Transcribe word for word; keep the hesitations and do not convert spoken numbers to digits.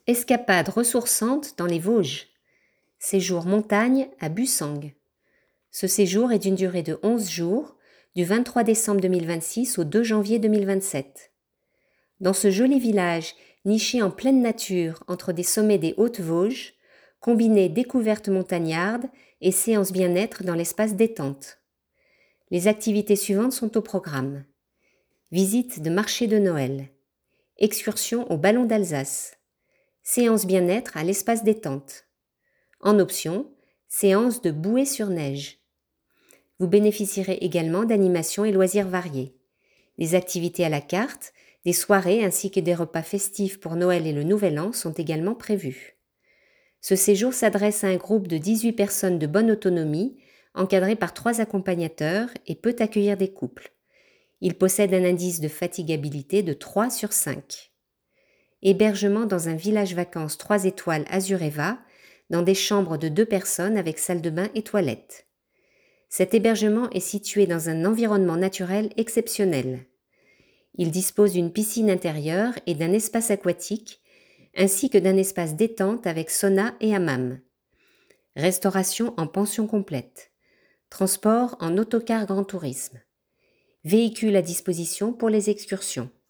Escapade ressourçante dans les Vosges. Séjour montagne à Bussang. Ce séjour est d'une durée de onze jours, du vingt-trois décembre deux mille vingt-six au deux janvier deux mille vingt-sept. Dans ce joli village, niché en pleine nature entre des sommets des Hautes-Vosges, combinez découvertes montagnardes et séances bien-être dans l'espace détente. Les activités suivantes sont au programme. Visite de marché de Noël. Excursion au ballon d'Alsace. Séance bien-être à l'espace détente. En option, séance de bouée sur neige. Vous bénéficierez également d'animations et loisirs variés. Des activités à la carte, des soirées ainsi que des repas festifs pour Noël et le Nouvel An sont également prévus. Ce séjour s'adresse à un groupe de dix-huit personnes de bonne autonomie, encadrées par trois accompagnateurs et peut accueillir des couples. Il possède un indice de fatigabilité de trois sur cinq. Hébergement dans un village vacances trois étoiles Azureva, dans des chambres de deux personnes avec salle de bain et toilettes. Cet hébergement est situé dans un environnement naturel exceptionnel. Il dispose d'une piscine intérieure et d'un espace aquatique, ainsi que d'un espace détente avec sauna et hammam. Restauration en pension complète. Transport en autocar grand tourisme. Véhicule à disposition pour les excursions.